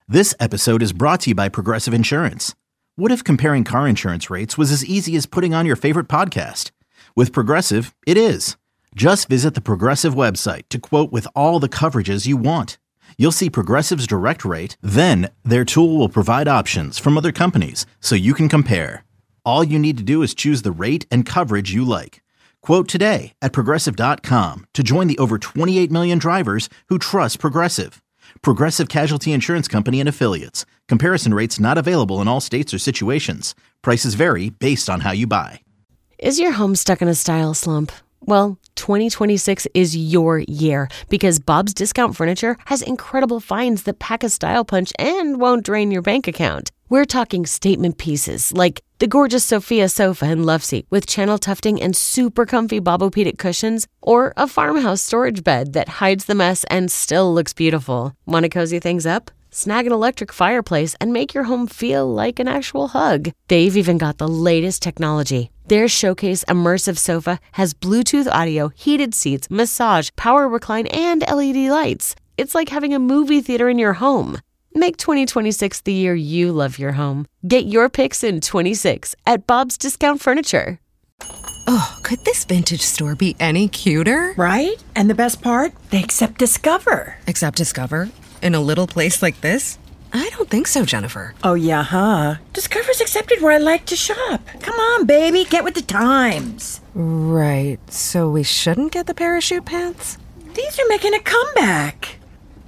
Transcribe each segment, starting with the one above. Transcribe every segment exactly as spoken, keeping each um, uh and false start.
This episode is brought to you by Progressive Insurance. What if comparing car insurance rates was as easy as putting on your favorite podcast? With Progressive, it is. Just visit the Progressive website to quote with all the coverages you want. You'll see Progressive's direct rate, then their tool will provide options from other companies so you can compare. All you need to do is choose the rate and coverage you like. Quote today at progressive dot com to join the over twenty-eight million drivers who trust Progressive. Progressive Casualty Insurance Company and Affiliates. Comparison rates not available in all states or situations. Prices vary based on how you buy. Is your home stuck in a style slump? Well, twenty twenty-six is your year because Bob's Discount Furniture has incredible finds that pack a style punch and won't drain your bank account. We're talking statement pieces like the gorgeous Sophia sofa and love seat with channel tufting and super comfy Bobopedic cushions, or a farmhouse storage bed that hides the mess and still looks beautiful. Want to cozy things up? Snag an electric fireplace and make your home feel like an actual hug. They've even got the latest technology. Their Showcase Immersive Sofa has Bluetooth audio, heated seats, massage, power recline, and L E D lights. It's like having a movie theater in your home. Make twenty twenty-six the year you love your home. Get your picks in twenty-six at Bob's Discount Furniture. Oh, could this vintage store be any cuter? Right? And the best part? They accept Discover. Accept Discover? In a little place like this? I don't think so, Jennifer. Oh, yeah, huh? Discover's accepted where I like to shop. Come on, baby, get with the times. Right, so we shouldn't get the parachute pants? These are making a comeback.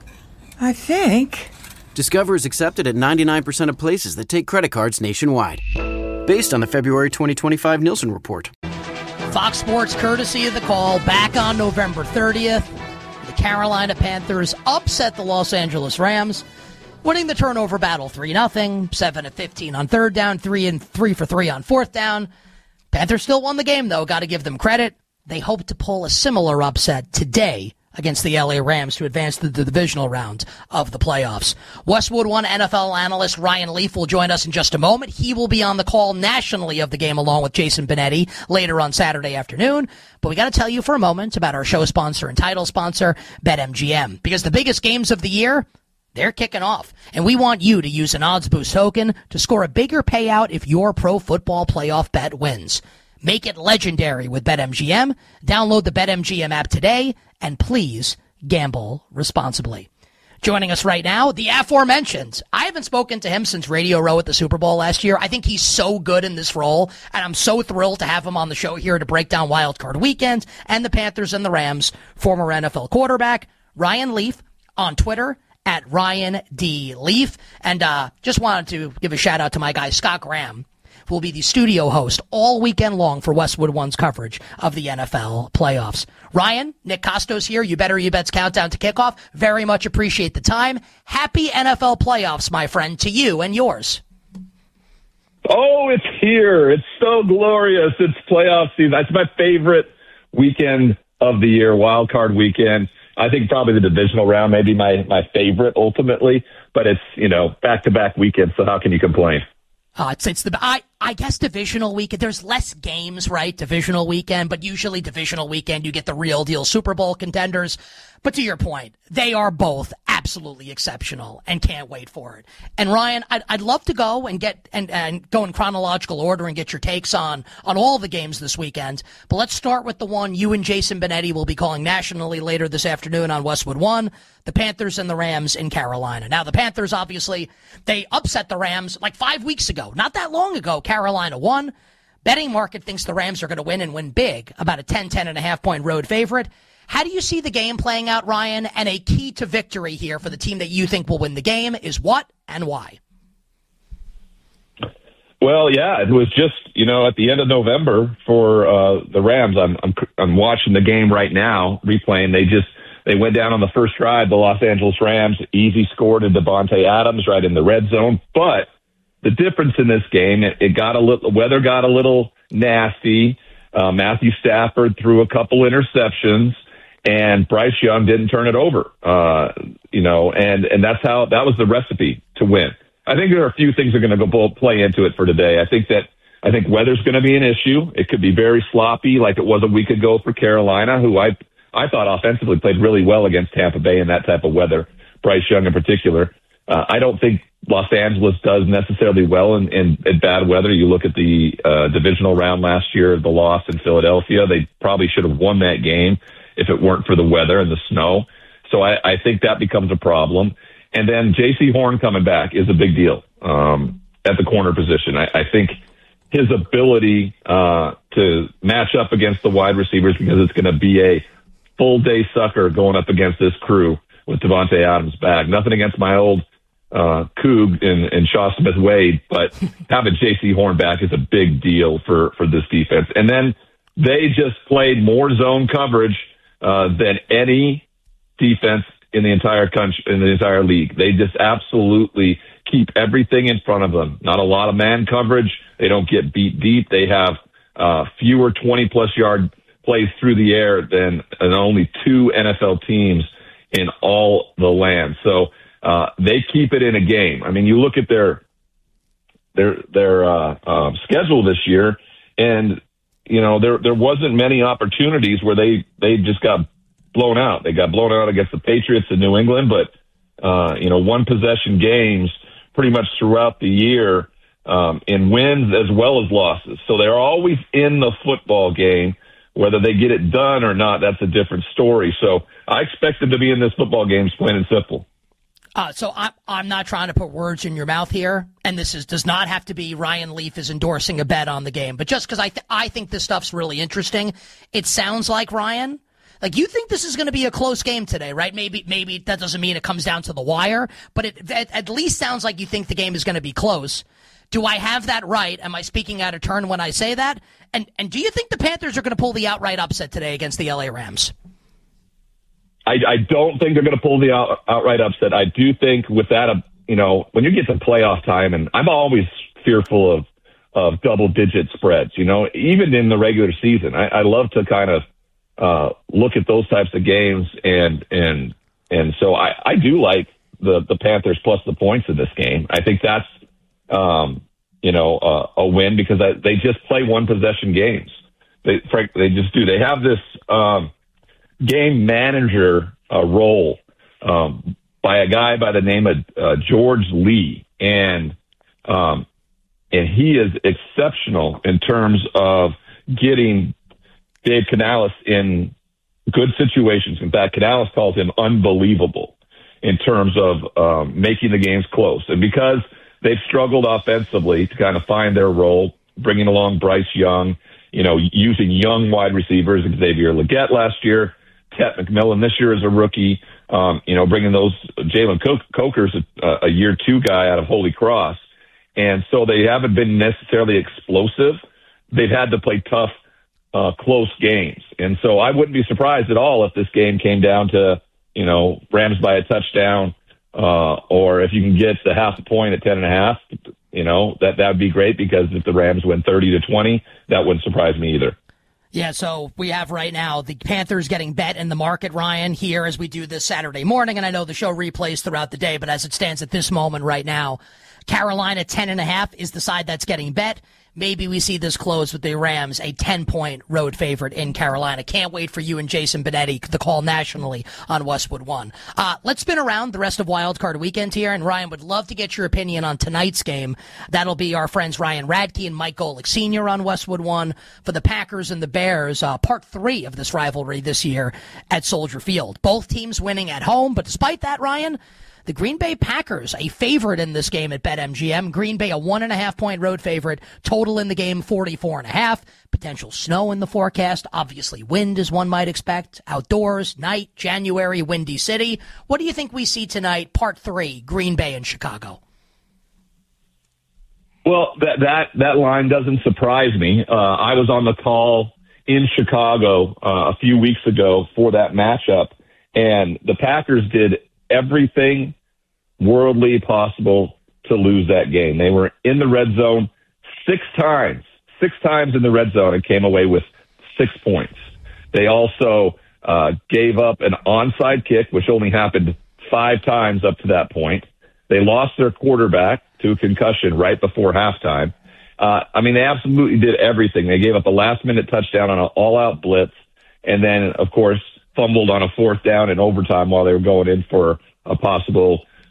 I think. Discover is accepted at ninety-nine percent of places that take credit cards nationwide. Based on the February twenty twenty-five Nielsen report. Fox Sports courtesy of The Call back on November thirtieth. The Carolina Panthers upset the Los Angeles Rams, winning the turnover battle three nothing, seven of fifteen on third down, three and three for three on fourth down. Panthers still won the game, though. Got to give them credit. They hope to pull a similar upset today against the L A Rams to advance to the divisional round of the playoffs. Westwood One N F L analyst Ryan Leaf will join us in just a moment. He will be on the call nationally of the game along with Jason Benetti later on Saturday afternoon. But we got to tell you for a moment about our show sponsor and title sponsor, BetMGM, because the biggest games of the year, they're kicking off, and we want you to use an odds boost token to score a bigger payout if your pro football playoff bet wins. Make it legendary with BetMGM. Download the BetMGM app today, and please gamble responsibly. Joining us right now, the aforementioned. I haven't spoken to him since Radio Row at the Super Bowl last year. I think he's so good in this role, and I'm so thrilled to have him on the show here to break down Wild Card Weekend and the Panthers and the Rams. Former N F L quarterback Ryan Leaf on Twitter at Ryan D. Leaf. And uh, just wanted to give a shout out to my guy Scott Graham, who will be the studio host all weekend long for Westwood One's coverage of the N F L playoffs. Ryan, Nick Costos here. You Better You Bet's countdown to kickoff. Very much appreciate the time. Happy N F L playoffs, my friend, to you and yours. Oh, it's here. It's so glorious. It's playoff season. That's my favorite weekend of the year, wild card weekend. I think probably the divisional round may be my, my favorite ultimately, but it's, you know, back-to-back weekends, so how can you complain? Uh, it's, it's the I, I guess divisional weekend. There's less games, right? Divisional weekend, but usually divisional weekend you get the real deal Super Bowl contenders. But to your point, they are both absolutely exceptional and can't wait for it. And Ryan, I'd, I'd love to go and get and, and go in chronological order and get your takes on on all the games this weekend. But let's start with the one you and Jason Benetti will be calling nationally later this afternoon on Westwood One. The Panthers and the Rams in Carolina. Now, the Panthers, obviously, they upset the Rams like five weeks ago. Not that long ago, Carolina won. Betting market thinks the Rams are going to win and win big, about a ten, ten and a half point road favorite. How do you see the game playing out, Ryan? And a key to victory here for the team that you think will win the game is what and why? Well, yeah, it was just, you know, at the end of November for uh, the Rams. I'm, I'm I'm watching the game right now, replaying. They just they went down on the first drive. The Los Angeles Rams easy scored to Devontae Adams right in the red zone. But the difference in this game, it, it got a little, the weather got a little nasty. Uh, Matthew Stafford threw a couple interceptions, and Bryce Young didn't turn it over. Uh, you know, and and that's how that was the recipe to win. I think there are a few things that are going to go play into it for today. I think that I think weather's going to be an issue. It could be very sloppy, like it was a week ago for Carolina, who I I thought offensively played really well against Tampa Bay in that type of weather. Bryce Young in particular. uh, I don't think Los Angeles does necessarily well in, in, in bad weather. You look at the uh, divisional round last year, the loss in Philadelphia. They probably should have won that game if it weren't for the weather and the snow. So I, I think that becomes a problem. And then J C Horn coming back is a big deal um, at the corner position. I, I think his ability uh, to match up against the wide receivers, because it's going to be a full-day sucker going up against this crew with Devontae Adams back. Nothing against my old uh, Coug and, and Shaw Smith-Wade, but having J C Horn back is a big deal for, for this defense. And then they just played more zone coverage uh, than any defense in the entire country, in the entire league. They just absolutely keep everything in front of them. Not a lot of man coverage. They don't get beat deep. They have uh, fewer twenty-plus yard plays through the air than and only two N F L teams in all the land. So uh, they keep it in a game. I mean, you look at their their their uh, uh, schedule this year, and you know there there wasn't many opportunities where they they just got blown out. They got blown out against the Patriots in New England, but uh, you know, one possession games pretty much throughout the year um, in wins as well as losses. So they're always in the football game. Whether they get it done or not, that's a different story. So I expect them to be in this football game, plain and simple. Uh, so I'm, I'm not trying to put words in your mouth here, and this is does not have to be Ryan Leaf is endorsing a bet on the game. But just because I, th- I think this stuff's really interesting, it sounds like, Ryan, like you think this is going to be a close game today, right? Maybe maybe that doesn't mean it comes down to the wire, but it at, at least sounds like you think the game is going to be close. Do I have that right? Am I speaking out of turn when I say that? And and do you think the Panthers are going to pull the outright upset today against the L A Rams? I, I don't think they're going to pull the out, outright upset. I do think with that, uh, you know, when you get to playoff time, and I'm always fearful of, of double-digit spreads, you know, even in the regular season. I, I love to kind of uh, look at those types of games, and and and so I, I do like the, the Panthers plus the points in this game. I think that's, um, you know, uh, a win because I, they just play one-possession games. They, Frank, they just do. They have this um, – game manager uh, role um, by a guy by the name of uh, George Lee, and um, and he is exceptional in terms of getting Dave Canales in good situations. In fact, Canales calls him unbelievable in terms of um, making the games close. And because they've struggled offensively to kind of find their role, bringing along Bryce Young, you know, using young wide receivers, Xavier Legette last year, Tet McMillan this year as a rookie, um, you know, bringing those Jalen Coker's a, a year two guy out of Holy Cross. And so they haven't been necessarily explosive. They've had to play tough, uh, close games. And so I wouldn't be surprised at all if this game came down to, you know, Rams by a touchdown, uh, or if you can get the half a point at ten and a half, you know, that, that would be great, because if the Rams win thirty to twenty, that wouldn't surprise me either. Yeah, so we have right now the Panthers getting bet in the market, Ryan, here as we do this Saturday morning. And I know the show replays throughout the day, but as it stands at this moment right now, Carolina ten and a half is the side that's getting bet. Maybe we see this close with the Rams, a ten-point road favorite in Carolina. Can't wait for you and Jason Benetti, the call nationally on Westwood One. Uh, let's spin around the rest of Wild Card Weekend here, and Ryan would love to get your opinion on tonight's game. That'll be our friends Ryan Radke and Mike Golick Senior on Westwood One for the Packers and the Bears, uh, part three of this rivalry this year at Soldier Field. Both teams winning at home, but despite that, Ryan, the Green Bay Packers, a favorite in this game at BetMGM. Green Bay, a one and a half point road favorite. Total in the game, forty-four and a half. Potential snow in the forecast. Obviously, wind, as one might expect. Outdoors, night, January, Windy City. What do you think we see tonight, part three, Green Bay and Chicago? Well, that that, that line doesn't surprise me. Uh, I was on the call in Chicago uh, a few weeks ago for that matchup, and the Packers did everything worldly possible to lose that game. They were in the red zone six times, six times in the red zone, and came away with six points. They also uh, gave up an onside kick, which only happened five times up to that point. They lost their quarterback to a concussion right before halftime. Uh, I mean, they absolutely did everything. They gave up a last-minute touchdown on an all-out blitz, and then, of course, fumbled on a fourth down in overtime while they were going in for a possible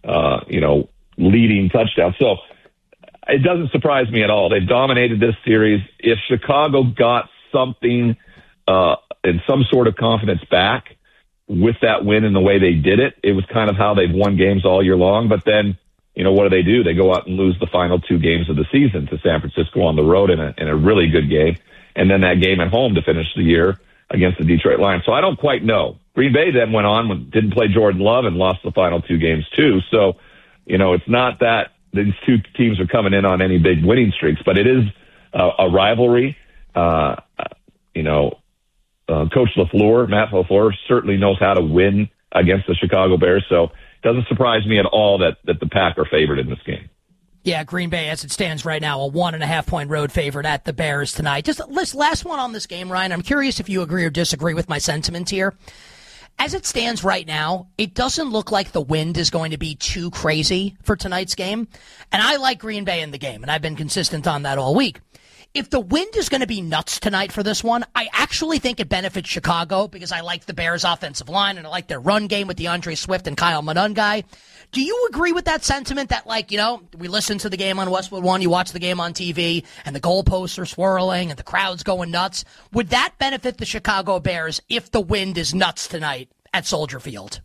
uh, you know, leading touchdown. So it doesn't surprise me at all. They've dominated this series. If Chicago got something uh, and some sort of confidence back with that win and the way they did it, it was kind of how they've won games all year long. But then, you know, what do they do? They go out and lose the final two games of the season to San Francisco on the road in a, in a really good game. And then that game at home to finish the year against the Detroit Lions. So I don't quite know. Green Bay then went on, didn't play Jordan Love and lost the final two games too. So, you know, it's not that these two teams are coming in on any big winning streaks, but it is uh, a rivalry. Uh, you know, uh, Coach LaFleur, Matt LaFleur, certainly knows how to win against the Chicago Bears. So it doesn't surprise me at all that, that the Pack are favored in this game. Yeah, Green Bay, as it stands right now, a one and a half point road favorite at the Bears tonight. Just this last one on this game, Ryan. I'm curious if you agree or disagree with my sentiment here. As it stands right now, it doesn't look like the wind is going to be too crazy for tonight's game. And I like Green Bay in the game, and I've been consistent on that all week. If the wind is going to be nuts tonight for this one, I actually think it benefits Chicago because I like the Bears' offensive line and I like their run game with DeAndre Swift and Kyle Monangai. Do you agree with that sentiment that, like, you know, we listen to the game on Westwood One, you watch the game on T V, and the goalposts are swirling and the crowd's going nuts? Would that benefit the Chicago Bears if the wind is nuts tonight at Soldier Field?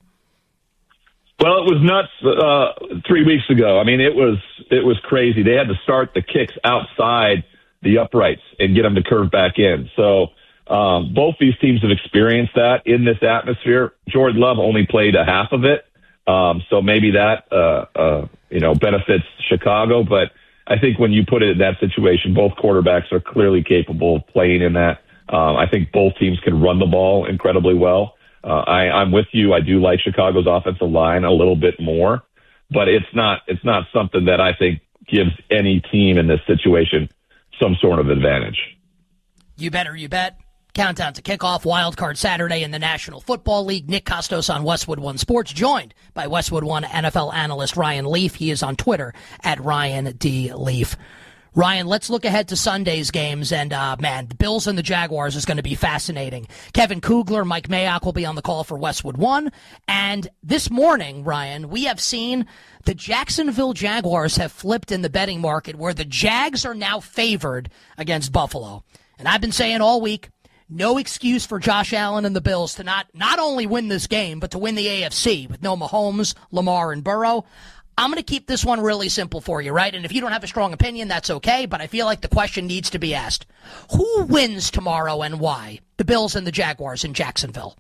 Well, it was nuts uh, three weeks ago. I mean, it was it was crazy. They had to start the kicks outside the uprights and get them to curve back in. So um, both these teams have experienced that in this atmosphere. Jordan Love only played a half of it. Um, so maybe that, uh, uh, you know, benefits Chicago. But I think when you put it in that situation, both quarterbacks are clearly capable of playing in that. Um, I think both teams can run the ball incredibly well. Uh, I, I'm with you. I do like Chicago's offensive line a little bit more, but it's not, it's not something that I think gives any team in this situation some sort of advantage. You better, you bet. Countdown to kickoff, Wild Card Saturday in the National Football League. Nick Costos on Westwood One Sports, joined by Westwood One N F L analyst Ryan Leaf. He is on Twitter at Ryan D. Leaf. Ryan, let's look ahead to Sunday's games, and uh, man, the Bills and the Jaguars is going to be fascinating. Kevin Kugler, Mike Mayock will be on the call for Westwood One, and this morning, Ryan, we have seen the Jacksonville Jaguars have flipped in the betting market where the Jags are now favored against Buffalo. And I've been saying all week, no excuse for Josh Allen and the Bills to not, not only win this game, but to win the A F C with no Mahomes, Lamar, and Burrow. I'm going to keep this one really simple for you, right? And if you don't have a strong opinion, that's okay, but I feel like the question needs to be asked. Who wins tomorrow and why? The Bills and the Jaguars in Jacksonville.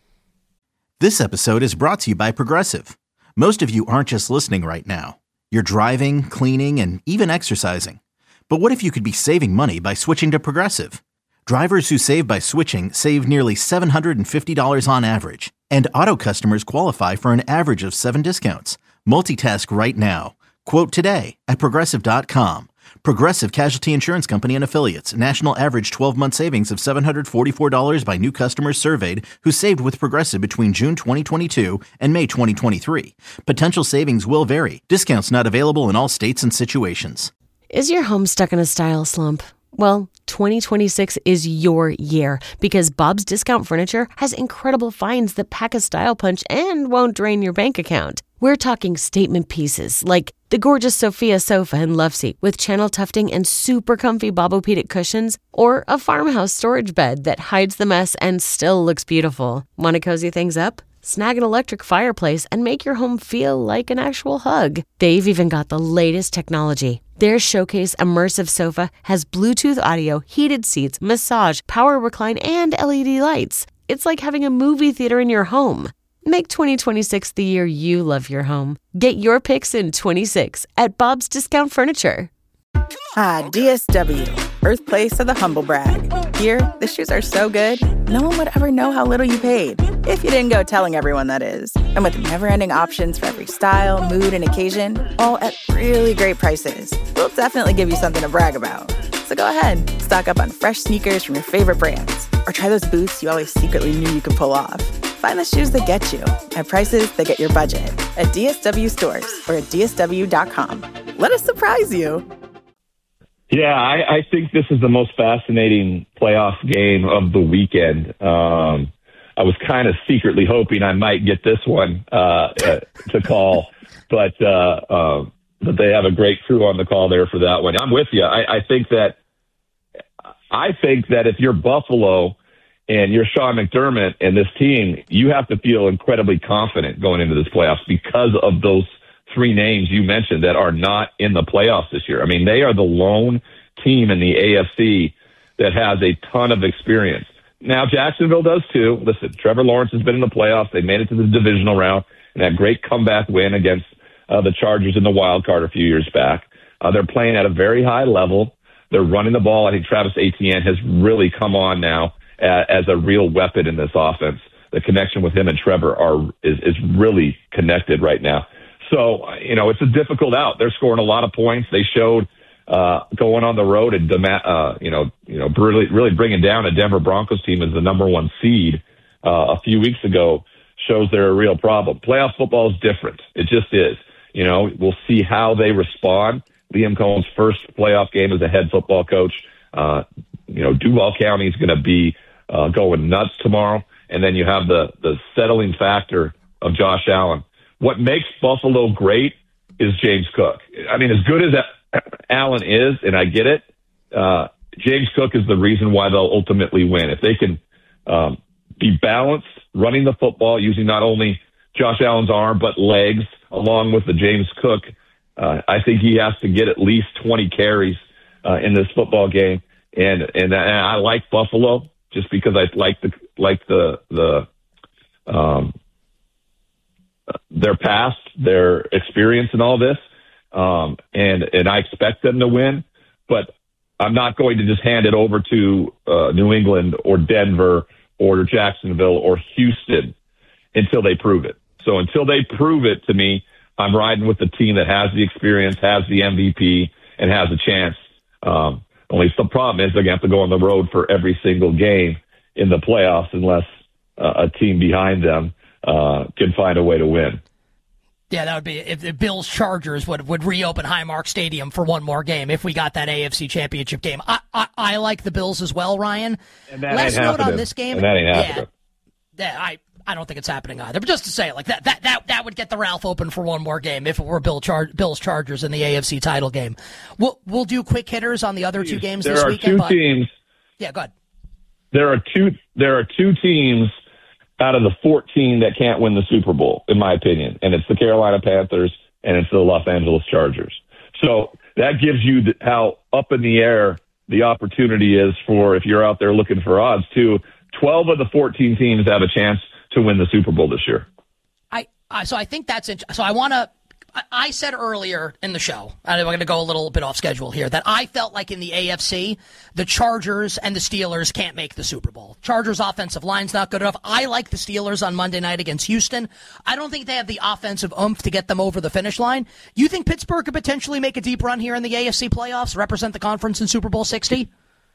This episode is brought to you by Progressive. Most of you aren't just listening right now. You're driving, cleaning, and even exercising. But what if you could be saving money by switching to Progressive? Drivers who save by switching save nearly seven hundred fifty dollars on average, and auto customers qualify for an average of seven discounts. Multitask right now. Quote today at Progressive dot com. Progressive Casualty Insurance Company and Affiliates. National average twelve-month savings of seven hundred forty-four dollars by new customers surveyed who saved with Progressive between June twenty twenty-two and May twenty twenty-three. Potential savings will vary. Discounts not available in all states and situations. Is your home stuck in a style slump? Well, twenty twenty-six is your year because Bob's Discount Furniture has incredible finds that pack a style punch and won't drain your bank account. We're talking statement pieces like the gorgeous Sophia sofa and love seat with channel tufting and super comfy Bobopedic cushions, or a farmhouse storage bed that hides the mess and still looks beautiful. Want to cozy things up? Snag an electric fireplace and make your home feel like an actual hug. They've even got the latest technology. Their Showcase Immersive Sofa has Bluetooth audio, heated seats, massage, power recline, and L E D lights. It's like having a movie theater in your home. Make twenty twenty-six the year you love your home. Get your picks in twenty-six at Bob's Discount Furniture. Ah, D S W, birthplace of the humble brag. Here, the shoes are so good, no one would ever know how little you paid. If you didn't go telling everyone, that is. And with never-ending options for every style, mood, and occasion, all at really great prices, we'll definitely give you something to brag about. So go ahead, stock up on fresh sneakers from your favorite brands, or try those boots you always secretly knew you could pull off. Find the shoes that get you at prices that get your budget at D S W stores or at D S W dot com. Let us surprise you. Yeah, I, I think this is the most fascinating playoff game of the weekend. Um, I was kind of secretly hoping I might get this one uh, uh, to call. but uh, uh, but they have a great crew on the call there for that one. I'm with you. I, I think that I think that if you're Buffalo and you're Sean McDermott and this team, you have to feel incredibly confident going into this playoffs because of those three names you mentioned that are not in the playoffs this year. I mean, they are the lone team in the A F C that has a ton of experience. Now, Jacksonville does too. Listen, Trevor Lawrence has been in the playoffs. They made it to the divisional round and that great comeback win against uh, the Chargers in the wild card a few years back. Uh, they're playing at a very high level. They're running the ball. I think Travis Etienne has really come on now uh, as a real weapon in this offense. The connection with him and Trevor are is, is really connected right now. So, you know, it's a difficult out. They're scoring a lot of points. They showed uh, going on the road and, uh, you know, you know, really, really bringing down a Denver Broncos team as the number one seed uh, a few weeks ago shows they're a real problem. Playoff football is different. It just is. You know, we'll see how they respond. Liam Cohen's first playoff game as a head football coach. Uh, you know, Duval County is going to be uh, going nuts tomorrow. And then you have the, the settling factor of Josh Allen. What makes Buffalo great is James Cook. I mean, as good as Allen is, and I get it, uh, James Cook is the reason why they'll ultimately win. If they can um, be balanced, running the football, using not only Josh Allen's arm, but legs, along with the James Cook, uh, I think he has to get at least twenty carries uh, in this football game. And, and, and I like Buffalo just because I like the, like the, the, um, their past, their experience in all this. Um, and, and I expect them to win, but I'm not going to just hand it over to uh, New England or Denver or Jacksonville or Houston until they prove it. So until they prove it to me, I'm riding with the team that has the experience, has the M V P, and has a chance. Um, only the problem is they're going to have to go on the road for every single game in the playoffs unless uh, a team behind them uh, can find a way to win. Yeah, that would be if the Bills Chargers would would reopen Highmark Stadium for one more game if we got that A F C Championship game. I I, I like the Bills as well, Ryan. And that Last ain't note happening. on this game. And that ain't happening. Yeah, I I don't think it's happening either. But just to say it like that, that that that would get the Ralph open for one more game if it were Bill Char- Bills Chargers in the A F C title game. We'll we'll do quick hitters on the other two games there this are weekend. Two but, teams. Yeah, go ahead. There are two. There are two teams out of the fourteen that can't win the Super Bowl, in my opinion, and it's the Carolina Panthers and it's the Los Angeles Chargers. So that gives you the, how up in the air the opportunity is for, if you're out there looking for odds too. twelve of the fourteen teams have a chance to win the Super Bowl this year. I, I so I think that's it. So I want to. I, I said earlier in the show, and I'm going to go a little bit off schedule here, that I felt like in the A F C, the Chargers and the Steelers can't make the Super Bowl. Chargers' offensive line's not good enough. I like the Steelers on Monday night against Houston. I don't think they have the offensive oomph to get them over the finish line. You think Pittsburgh could potentially make a deep run here in the A F C playoffs, represent the conference in Super Bowl sixty?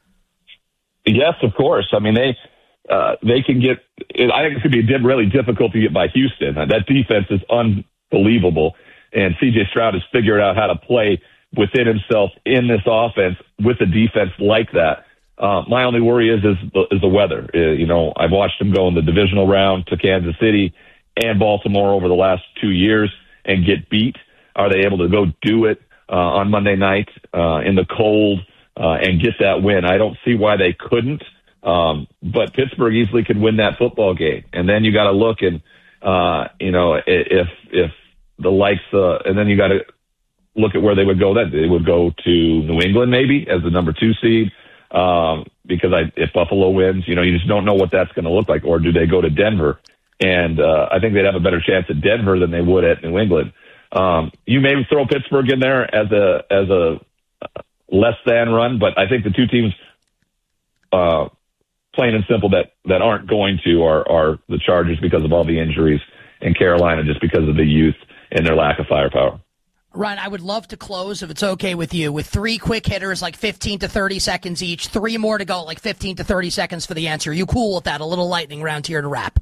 Yes, of course. I mean, they uh, they can get. I think it's going to be really difficult to get by Houston. That defense is unbelievable. And C J Stroud has figured out how to play within himself in this offense with a defense like that. Uh, my only worry is is the, is the weather. Uh, you know, I've watched him go in the divisional round to Kansas City and Baltimore over the last two years and get beat. Are they able to go do it uh, on Monday night uh, in the cold uh, and get that win? I don't see why they couldn't. Um, but Pittsburgh easily could win that football game. And then you got to look and, uh, you know, if if the likes, uh, and then you got to look at where they would go then. They would go to New England maybe as the number two seed, um, because I, if Buffalo wins, you know, you just don't know what that's going to look like. Or do they go to Denver? And uh, I think they'd have a better chance at Denver than they would at New England. Um, you may throw Pittsburgh in there as a as a less than run, but I think the two teams, uh, plain and simple, that, that aren't going to are, are the Chargers because of all the injuries, and Carolina just because of the youth and their lack of firepower. Ryan, I would love to close, if it's okay with you, with three quick hitters, like fifteen to thirty seconds each, three more to go, like fifteen to thirty seconds for the answer. You cool with that? A little lightning round here to wrap.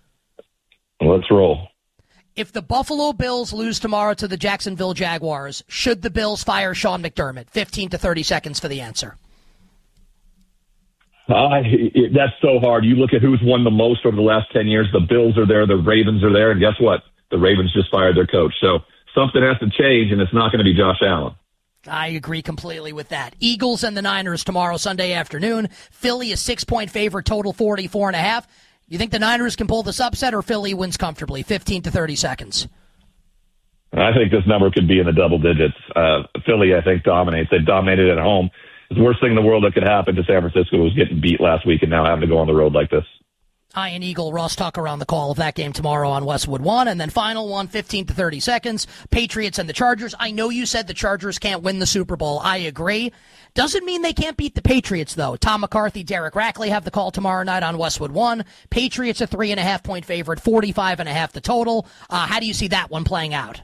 Let's roll. If the Buffalo Bills lose tomorrow to the Jacksonville Jaguars, should the Bills fire Sean McDermott? fifteen to thirty seconds for the answer. Uh, it, that's so hard. You look at who's won the most over the last ten years. The Bills are there. The Ravens are there. And guess what? The Ravens just fired their coach. So something has to change, and it's not going to be Josh Allen. I agree completely with that. Eagles and the Niners tomorrow, Sunday afternoon. Philly, a six-point favorite, total forty-four and a half. You think the Niners can pull this upset, or Philly wins comfortably, fifteen to thirty seconds? I think this number could be in the double digits. Uh, Philly, I think, dominates. They dominated at home. The worst thing in the world that could happen to San Francisco was getting beat last week and now having to go on the road like this. Ian Eagle, Ross Tucker on the call of that game tomorrow on Westwood One. And then final one, fifteen to thirty seconds. Patriots and the Chargers. I know you said the Chargers can't win the Super Bowl. I agree. Doesn't mean they can't beat the Patriots, though. Tom McCarthy, Derek Rackley have the call tomorrow night on Westwood One. Patriots a three and a half point favorite, forty-five and a half the total. Uh, how do you see that one playing out?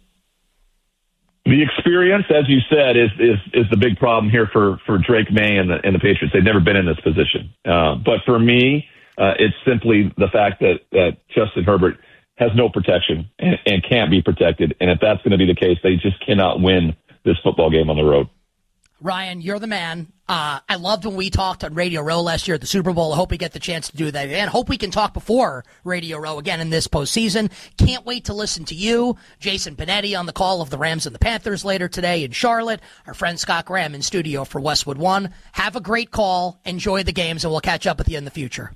The experience, as you said, is is is the big problem here for, for Drake May and the, and the Patriots. They've never been in this position. Uh, but for me, uh, it's simply the fact that, that Justin Herbert has no protection and, and can't be protected. And if that's going to be the case, they just cannot win this football game on the road. Ryan, you're the man. Uh, I loved when we talked on Radio Row last year at the Super Bowl. I hope we get the chance to do that again. Hope we can talk before Radio Row again in this postseason. Can't wait to listen to you, Jason Panetti on the call of the Rams and the Panthers later today in Charlotte. Our friend Scott Graham in studio for Westwood One. Have a great call. Enjoy the games, and we'll catch up with you in the future.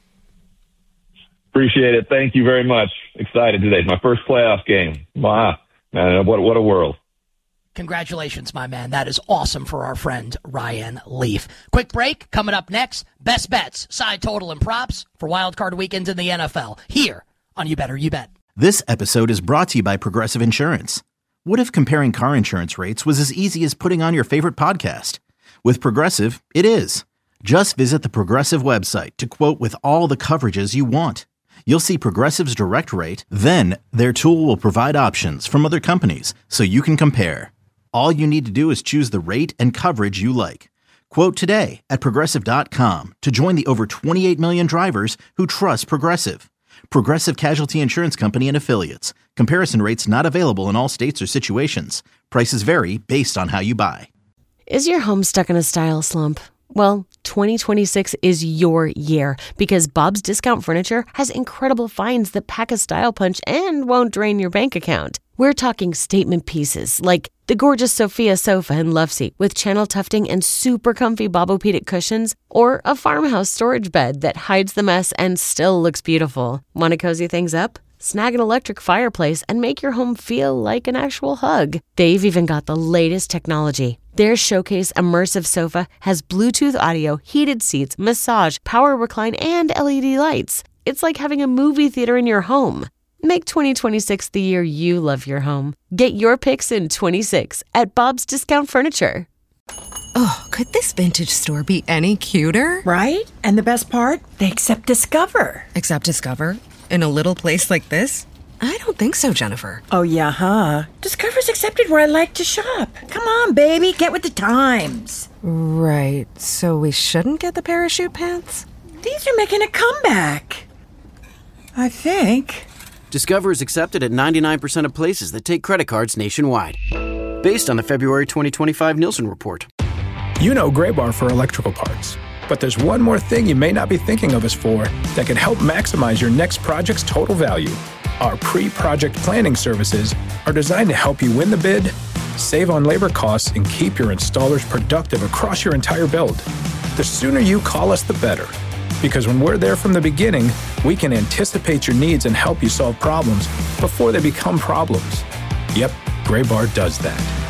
Appreciate it. Thank you very much. Excited today. It's my first playoff game. Wow. Man, what, what a world. Congratulations, my man. That is awesome for our friend Ryan Leaf. Quick break. Coming up next, best bets, side total, and props for Wild Card weekends in the N F L. Here on You Better You Bet. This episode is brought to you by Progressive Insurance. What if comparing car insurance rates was as easy as putting on your favorite podcast? With Progressive, it is. Just visit the Progressive website to quote with all the coverages you want. You'll see Progressive's direct rate, then their tool will provide options from other companies so you can compare. All you need to do is choose the rate and coverage you like. Quote today at Progressive dot com to join the over twenty-eight million drivers who trust Progressive. Progressive Casualty Insurance Company and Affiliates. Comparison rates not available in all states or situations. Prices vary based on how you buy. Is your home stuck in a style slump? Well, twenty twenty-six is your year because Bob's Discount Furniture has incredible finds that pack a style punch and won't drain your bank account. We're talking statement pieces like the gorgeous Sophia sofa and love seat with channel tufting and super comfy Bobopedic cushions, or a farmhouse storage bed that hides the mess and still looks beautiful. Want to cozy things up? Snag an electric fireplace and make your home feel like an actual hug. They've even got the latest technology. Their Showcase Immersive Sofa has Bluetooth audio, heated seats, massage, power recline, and L E D lights. It's like having a movie theater in your home. Make twenty twenty-six the year you love your home. Get your picks in twenty-six at Bob's Discount Furniture. Oh, could this vintage store be any cuter? Right? And the best part? They accept Discover. Accept Discover? In a little place like this? I don't think so, Jennifer. Oh, yeah, huh? Discover's accepted where I like to shop. Come on, baby, get with the times. Right, so we shouldn't get the parachute pants? These are making a comeback. I think. Discover is accepted at ninety-nine percent of places that take credit cards nationwide. Based on the February twenty twenty-five Nielsen report. You know Graybar for electrical parts. But there's one more thing you may not be thinking of us for that can help maximize your next project's total value. Our pre-project planning services are designed to help you win the bid, save on labor costs, and keep your installers productive across your entire build. The sooner you call us, the better. Because when we're there from the beginning, we can anticipate your needs and help you solve problems before they become problems. Yep, Graybar does that.